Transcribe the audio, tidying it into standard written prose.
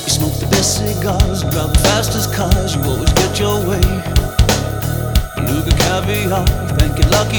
You smoke the best cigars, drive the fastest cars, you always get your way. Beluga caviar, you think you're lucky